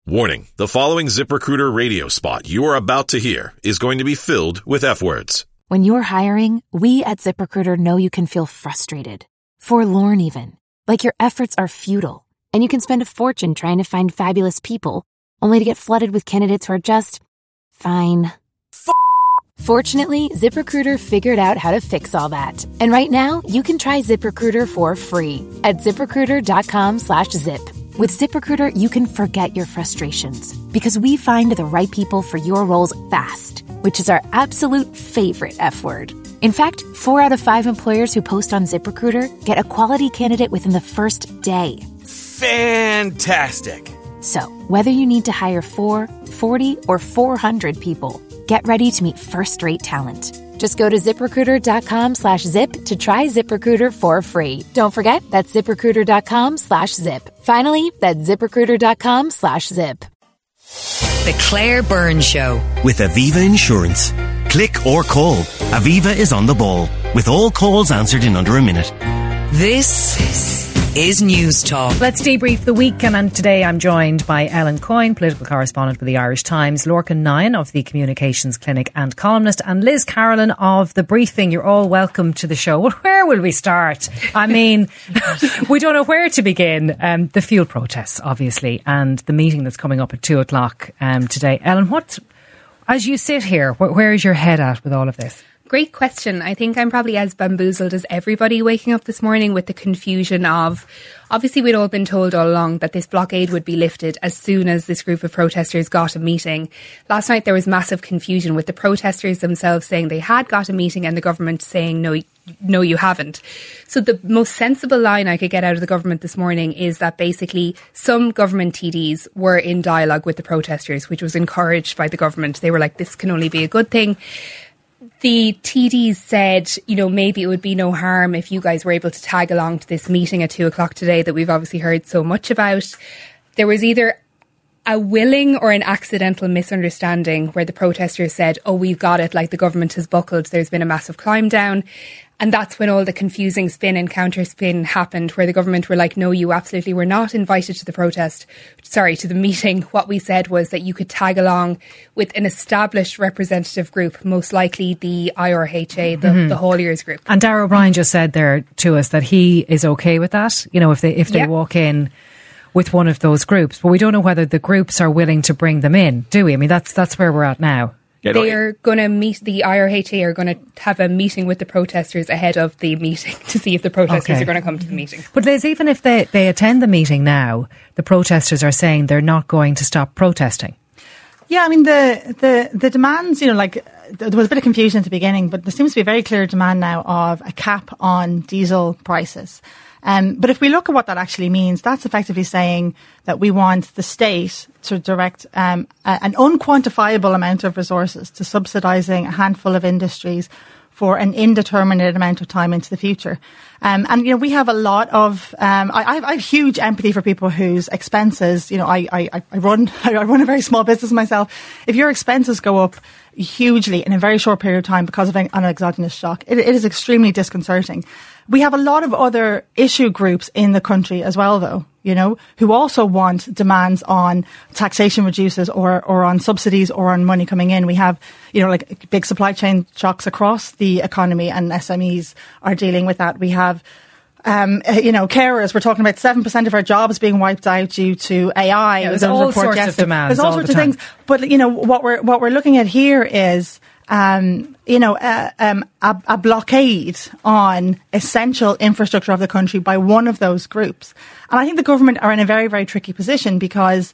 Warning, the following ZipRecruiter radio spot you are about to hear is going to be filled with F-words. When you're hiring, we at ZipRecruiter know you can feel frustrated, forlorn even, like your efforts are futile, and you can spend a fortune trying to find fabulous people, only to get flooded with candidates who are just fine. Fortunately, ZipRecruiter figured out how to fix all that. And right now, you can try ZipRecruiter for free at ZipRecruiter.com/zip. With ZipRecruiter, you can forget your frustrations because we find the right people for your roles fast, which is our absolute favorite F word. In fact, 4 out of 5 employers who post on ZipRecruiter get a quality candidate within the first day. Fantastic. So, whether you need to hire 4, 40, or 400 people, get ready to meet first-rate talent. Just go to ZipRecruiter.com/zip to try ZipRecruiter for free. Don't forget, that's ZipRecruiter.com/zip. Finally, that's ZipRecruiter.com/zip. The Claire Byrne Show. With Aviva Insurance. Click or call. Aviva is on the ball, with all calls answered in under a minute. This is News Talk. Let's debrief the week, and today I'm joined by Ellen Coyne, political correspondent with the Irish Times, Lorcan Nyan of the Communications Clinic and columnist, and Liz Carolyn of The Briefing. You're all welcome to the show. Well, where will we start? I mean, we don't know where to begin. The fuel protests, obviously, and the meeting that's coming up at 2 o'clock today. Ellen, as you sit here, where is your head at with all of this? Great question. I think I'm probably as bamboozled as everybody waking up this morning with the confusion of, obviously we'd all been told all along that this blockade would be lifted as soon as this group of protesters got a meeting. Last night there was massive confusion with the protesters themselves saying they had got a meeting and the government saying no, you haven't. So the most sensible line I could get out of the government this morning is that basically some government TDs were in dialogue with the protesters, which was encouraged by the government. They were like, this can only be a good thing. The TDs said, maybe it would be no harm if you guys were able to tag along to this meeting at 2 o'clock today that we've obviously heard so much about. There was either a willing or an accidental misunderstanding where the protesters said, oh, we've got it, like the government has buckled, there's been a massive climb down. And that's when all the confusing spin and counter spin happened, where the government were like, no, you absolutely were not invited to the meeting. What we said was that you could tag along with an established representative group, most likely the IRHA, the hauliers group. And Darragh O'Brien just said there to us that he is okay with that, if they walk in with one of those groups. But we don't know whether the groups are willing to bring them in, do we? I mean, that's where we're at now. They are going to meet, the IRHA are going to have a meeting with the protesters ahead of the meeting to see if the protesters are going to come to the meeting. But Liz, even if they attend the meeting now, the protesters are saying they're not going to stop protesting. Yeah, I mean, the demands, there was a bit of confusion at the beginning, but there seems to be a very clear demand now of a cap on diesel prices. But if we look at what that actually means, that's effectively saying that we want the state to direct an unquantifiable amount of resources to subsidising a handful of industries for an indeterminate amount of time into the future. We have a lot of, I have huge empathy for people whose expenses, I run a very small business myself. If your expenses go up hugely in a very short period of time because of an exogenous shock, it is extremely disconcerting. We have a lot of other issue groups in the country as well, though, who also want demands on taxation reduces or on subsidies or on money coming in. We have, big supply chain shocks across the economy, and SMEs are dealing with that. We have, carers. We're talking about 7% of our jobs being wiped out due to AI. There's all sorts of demands. There's all sorts of things. But, what we're looking at here is, a blockade on essential infrastructure of the country by one of those groups. And I think the government are in a very, very tricky position because,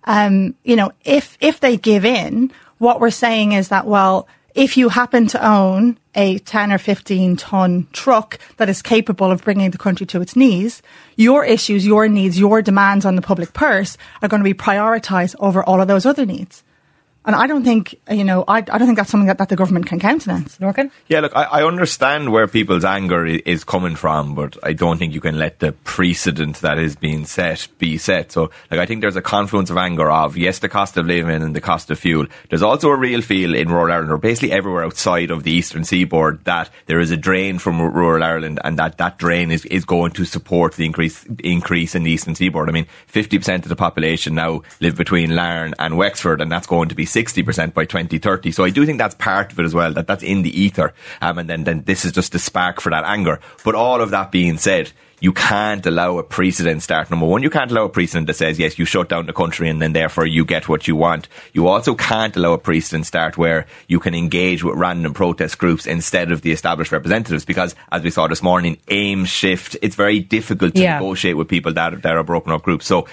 if they give in, what we're saying is that, well, if you happen to own a 10 or 15 ton truck that is capable of bringing the country to its knees, your issues, your needs, your demands on the public purse are going to be prioritised over all of those other needs. And I don't think, I don't think that's something that the government can countenance. Lorcan? Yeah, look, I understand where people's anger is coming from, but I don't think you can let the precedent that is being set be set. So, I think there's a confluence of anger of, yes, the cost of living and the cost of fuel. There's also a real feel in rural Ireland, or basically everywhere outside of the eastern seaboard, that there is a drain from rural Ireland, and that drain is going to support the increase in the eastern seaboard. I mean, 50% of the population now live between Larne and Wexford, and that's going to be 60% by 2030. So I do think that's part of it as well, that's in the ether. And then this is just the spark for that anger. But all of that being said, you can't allow a precedent start. Number one, you can't allow a precedent that says, yes, you shut down the country and then therefore you get what you want. You also can't allow a precedent start where you can engage with random protest groups instead of the established representatives, because as we saw this morning, aims shift. It's very difficult to negotiate with people that are broken up groups. So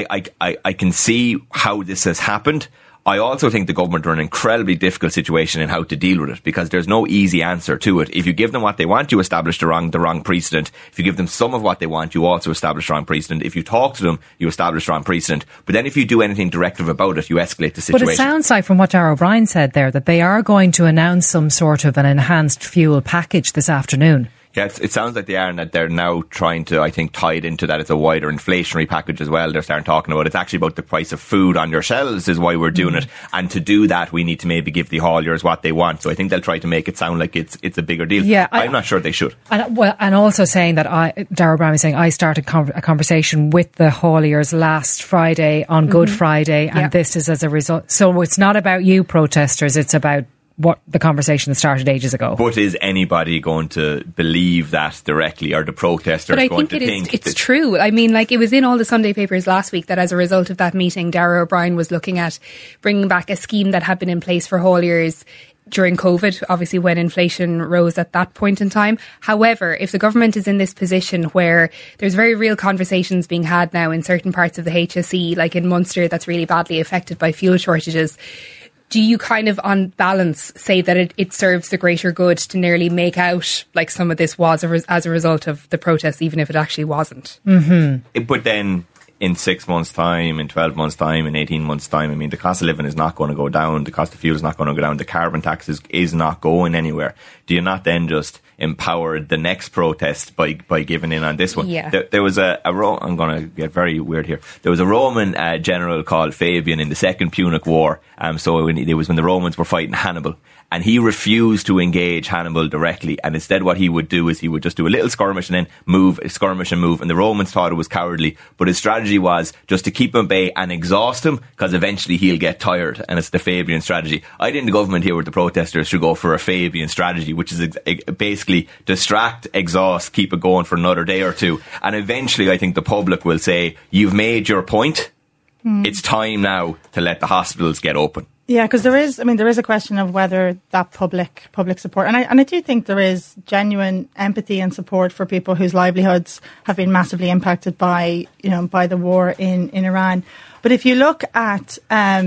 I can see how this has happened. I also think the government are in an incredibly difficult situation in how to deal with it, because there's no easy answer to it. If you give them what they want, you establish the wrong precedent. If you give them some of what they want, you also establish the wrong precedent. If you talk to them, you establish the wrong precedent. But then if you do anything directive about it, you escalate the situation. But it sounds like, from what Darragh O'Brien said there, that they are going to announce some sort of an enhanced fuel package this afternoon. Yeah, it sounds like they are, and that they're now trying to, I think, tie it into that it's a wider inflationary package as well. They're starting talking about it's actually about the price of food on your shelves is why we're doing it. And to do that, we need to maybe give the hauliers what they want. So I think they'll try to make it sound like it's a bigger deal. Yeah, I'm not sure they should. And also saying that Darragh O'Brien was saying, I started a conversation with the hauliers last Friday on Good Friday, and this is as a result. So it's not about you protesters, it's about what the conversation that started ages ago. But is anybody going to believe that directly, or the protesters going to think? It's true. I mean, it was in all the Sunday papers last week that as a result of that meeting, Darragh O'Brien was looking at bringing back a scheme that had been in place for hauliers during COVID, obviously when inflation rose at that point in time. However, if the government is in this position where there's very real conversations being had now in certain parts of the HSE, like in Munster, that's really badly affected by fuel shortages, do you kind of, on balance, say that it serves the greater good to nearly make out like some of this was as a result of the protests, even if it actually wasn't? Mm-hmm. But then in 6 months' time, in 12 months' time, in 18 months' time, I mean, the cost of living is not going to go down. The cost of fuel is not going to go down. The carbon tax is not going anywhere. Do you not then just empower the next protest by giving in on this one? Yeah. There was I'm going to get very weird here. There was a Roman general called Fabian in the Second Punic War. So it was when the Romans were fighting Hannibal. And he refused to engage Hannibal directly. And instead what he would do is he would just do a little skirmish and then move. And the Romans thought it was cowardly. But his strategy was just to keep him at bay and exhaust him, because eventually he'll get tired. And it's the Fabian strategy. I think the government here with the protesters should go for a Fabian strategy, which is basically distract, exhaust, keep it going for another day or two. And eventually I think the public will say, you've made your point. It's time now to let the hospitals get open. Yeah, because there is a question of whether that public support, and I do think there is genuine empathy and support for people whose livelihoods have been massively impacted by the war in Iran. But if you look at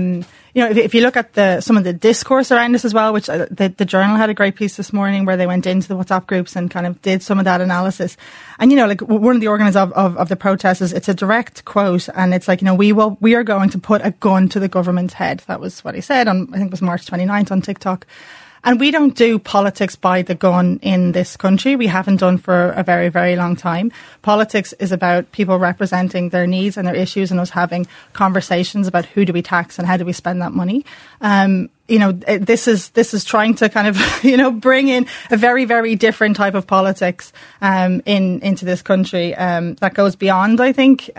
if you look at some of the discourse around this as well, which the Journal had a great piece this morning where they went into the WhatsApp groups and kind of did some of that analysis. And, one of the organisers of the protests, it's a direct quote, and it's like, we are going to put a gun to the government's head. That was what he said on, I think it was March 29th on TikTok. And we don't do politics by the gun in this country. We haven't done for a very, very long time. Politics is about people representing their needs and their issues, and us having conversations about who do we tax and how do we spend that money. This is trying to kind of, bring in a very, very different type of politics, into this country, that goes beyond, I think,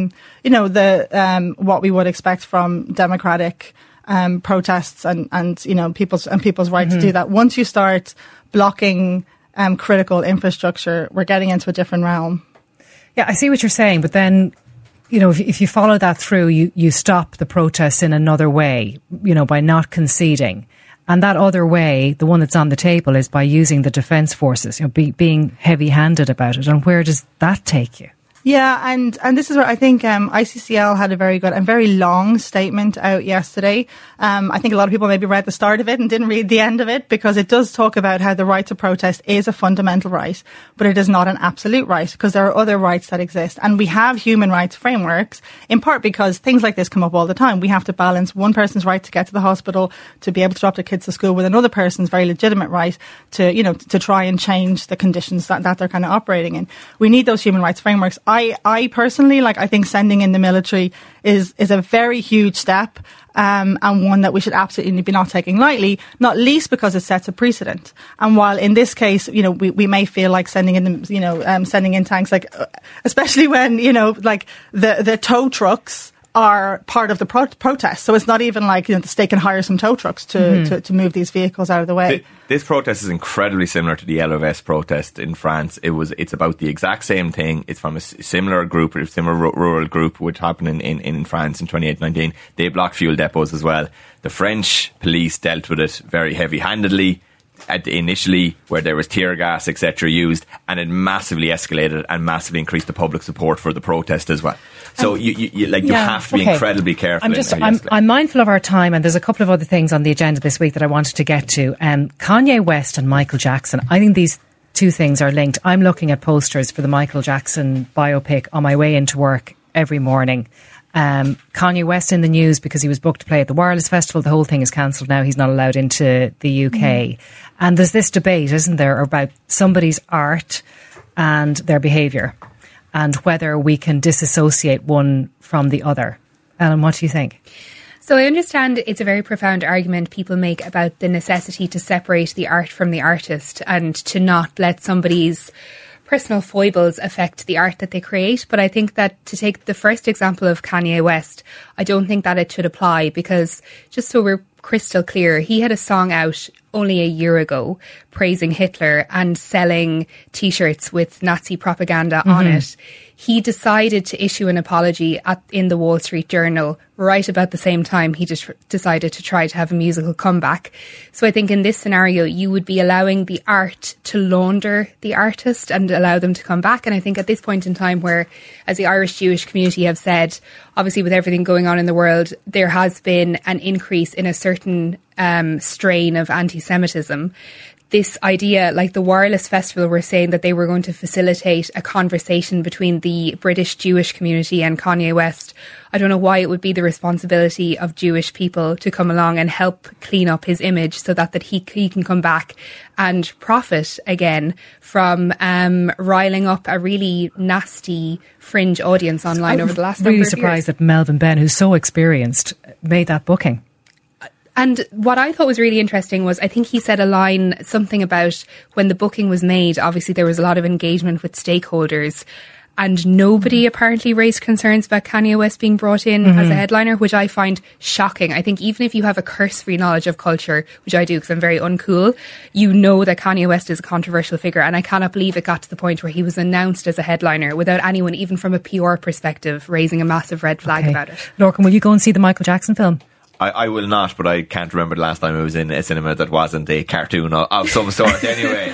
what we would expect from democratic protests and people's right to do that. Once you start blocking critical infrastructure, we're getting into a different realm. Yeah, I see what you're saying, but then, if you follow that through, you stop the protests in another way, by not conceding. And that other way, the one that's on the table, is by using the defence forces, being heavy-handed about it. And where does that take you? Yeah, and this is where I think ICCL had a very good and very long statement out yesterday. I think a lot of people maybe read the start of it and didn't read the end of it, because it does talk about how the right to protest is a fundamental right, but it is not an absolute right, because there are other rights that exist. And we have human rights frameworks, in part because things like this come up all the time. We have to balance one person's right to get to the hospital, to be able to drop their kids to school, with another person's very legitimate right to, you know, to try and change the conditions that they're kind of operating in. We need those human rights frameworks. I personally, I think sending in the military is a very huge step, and one that we should absolutely be not taking lightly, not least because it sets a precedent. And while in this case, you know, we may feel like sending in tanks, especially when, the tow trucks are part of the protest. So it's not even like, the state can hire some tow trucks to move these vehicles out of the way. This protest is incredibly similar to the Yellow Vest protest in France. It's about the exact same thing. It's from a similar group, a similar rural group, which happened in France in 2019. They blocked fuel depots as well. The French police dealt with it very heavy-handedly initially, where there was tear gas, etc. used, and it massively escalated and massively increased the public support for the protest as well. So you have to be incredibly careful. I'm mindful of our time, and there's a couple of other things on the agenda this week that I wanted to get to. Kanye West and Michael Jackson. I think these two things are linked. I'm looking at posters for the Michael Jackson biopic on my way into work every morning. Kanye West in the news because he was booked to play at the Wireless Festival. The whole thing is cancelled now. He's not allowed into the UK. And there's this debate, isn't there, about somebody's art and their behaviour, and whether we can disassociate one from the other. Ellen, what do you think? So I understand it's a very profound argument people make about the necessity to separate the art from the artist and to not let somebody's personal foibles affect the art that they create. But I think that, to take the first example of Kanye West, I don't think that it should apply, because, just so we're crystal clear, he had a song out only a year ago praising Hitler and selling T-shirts with Nazi propaganda on it. He decided to issue an apology in the Wall Street Journal right about the same time he just decided to try to have a musical comeback. So I think in this scenario, you would be allowing the art to launder the artist and allow them to come back. And I think at this point in time, where, as the Irish Jewish community have said, obviously with everything going on in the world, there has been an increase in a certain strain of anti-Semitism. This idea, like the Wireless Festival were saying that they were going to facilitate a conversation between the British Jewish community and Kanye West. I don't know why it would be the responsibility of Jewish people to come along and help clean up his image so that he can come back and profit again from riling up a really nasty fringe audience online over the last number of years. I'm really surprised that Melvin Benn, who's so experienced, made that booking. And what I thought was really interesting was, I think he said a line, something about when the booking was made, obviously there was a lot of engagement with stakeholders, and nobody apparently raised concerns about Kanye West being brought in as a headliner, which I find shocking. I think even if you have a cursory knowledge of culture, which I do because I'm very uncool, you know that Kanye West is a controversial figure, and I cannot believe it got to the point where he was announced as a headliner without anyone, even from a PR perspective, raising a massive red flag about it. Lorcan, will you go and see the Michael Jackson film? I will not, but I can't remember the last time I was in a cinema that wasn't a cartoon of some sort anyway.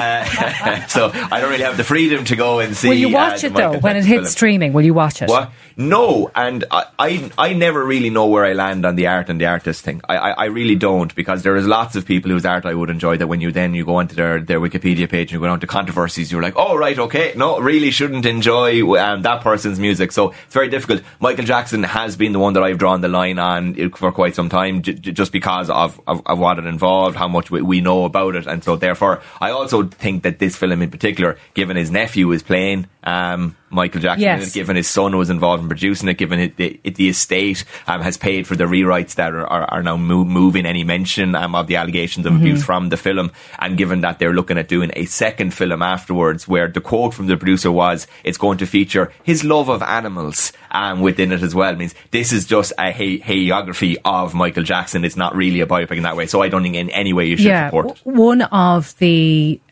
So I don't really have the freedom to go and see. Will you watch it though, when it hits streaming? Will you watch it? What? No, and I never really know where I land on the art and the artist thing. I really don't, because there is lots of people whose art I would enjoy that when you go onto their Wikipedia page and you go down to controversies, you're like, oh right, okay, no, really shouldn't enjoy that person's music. So it's very difficult. Michael Jackson has been the one that I've drawn the line on for quite some time, just because of what it involved, how much we know about it, and so therefore I also think that this film in particular, given his nephew is playing Michael Jackson, yes, given his son was involved in producing it, given the estate has paid for the rewrites that are now moving any mention of the allegations of abuse from the film, and given that they're looking at doing a second film afterwards, where the quote from the producer was, it's going to feature his love of animals within it as well. It means this is just a hagiography of Michael Jackson. It's not really a biopic in that way, so I don't think in any way you should support it. One of the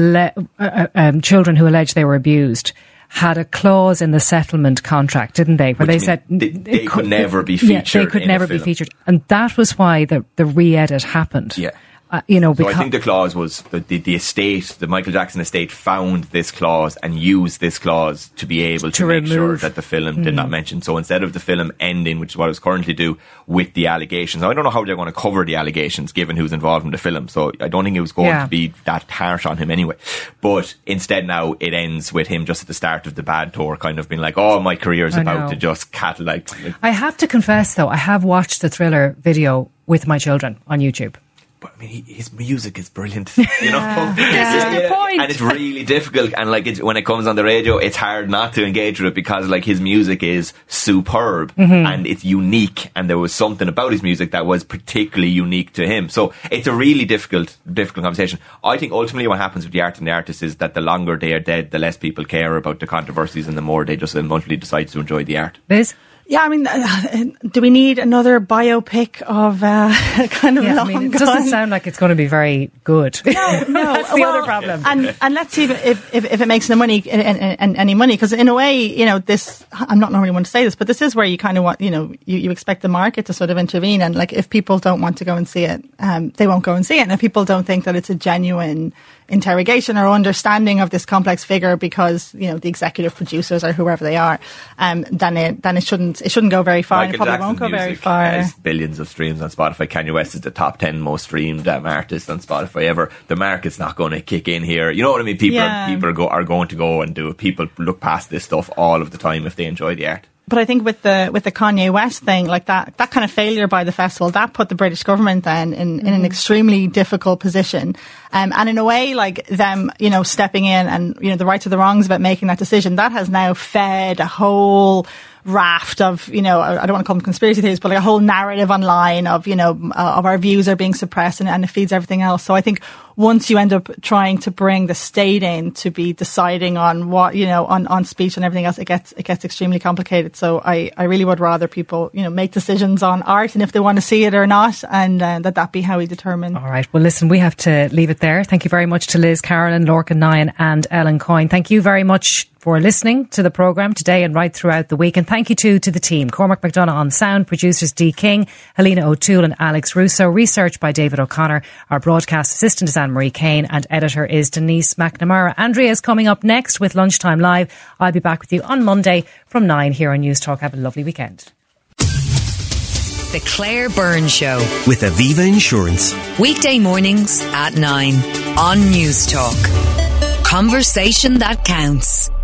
children who alleged they were abused had a clause in the settlement contract, didn't they? Where they said they could never be featured. Yeah, they could never be featured. And that was why the re-edit happened. Yeah. Because So I think the clause was the estate, the Michael Jackson estate found this clause and used this clause to be able to make sure that the film did not mention. So instead of the film ending, which is what it was currently do, with the allegations. Now, I don't know how they're going to cover the allegations given who's involved in the film. So I don't think it was going to be that harsh on him anyway. But instead now it ends with him just at the start of the bad tour kind of being like, oh, my career is about to just I have to confess though, I have watched the Thriller video with my children on YouTube. But I mean, his music is brilliant. You know, This is the point. and it's really difficult. And like, when it comes on the radio, it's hard not to engage with it because like his music is superb and it's unique. And there was something about his music that was particularly unique to him. So it's a really difficult conversation. I think ultimately what happens with the art and the artist is that the longer they are dead, the less people care about the controversies, and the more they just ultimately decide to enjoy the art. Liz? Yeah, I mean, do we need another biopic of kind of long I mean, it doesn't gone- sound like it's going to be very good. No, That's the other problem. And let's see if it makes the money and any money, because in a way, you know, this, I'm not normally one to say this, but this is where you kind of want, you know, you expect the market to sort of intervene, and like if people don't want to go and see it, they won't go and see it, and if people don't think that it's a genuine interrogation or understanding of this complex figure because, you know, the executive producers or whoever they are, then it shouldn't go very far. Michael and it probably Jackson's won't go very music far. has billions of streams on Spotify. Kanye West is the top 10 most streamed artist on Spotify ever. The market's not going to kick in here. You know what I mean? People are going to go and do it. People look past this stuff all of the time if they enjoy the art. But I think with the Kanye West thing, like that kind of failure by the festival, that put the British government then in an extremely difficult position. And in a way, like them, you know, stepping in and, you know, the rights or the wrongs about making that decision, that has now fed a whole raft of, you know, I don't want to call them conspiracy theories, but like a whole narrative online of, you know, of our views are being suppressed, and it feeds everything else. So I think once you end up trying to bring the state in to be deciding on what, you know, on speech and everything else, it gets extremely complicated. So I really would rather people, you know, make decisions on art and if they want to see it or not, and that be how we determine. All right. Well, listen, we have to leave it there. Thank you very much to Liz Carolyn, Lorcan Nyan and Ellen Coyne. Thank you very much for listening to the programme today and right throughout the week. And thank you too to the team. Cormac McDonough on sound, producers Dee King, Helena O'Toole and Alex Russo, research by David O'Connor. Our broadcast assistant is Anne-Marie Kane and editor is Denise McNamara. Andrea is coming up next with Lunchtime Live. I'll be back with you on Monday from 9 here on News Talk. Have a lovely weekend. The Claire Byrne Show. With Aviva Insurance. Weekday mornings at 9 on News Talk. Conversation that counts.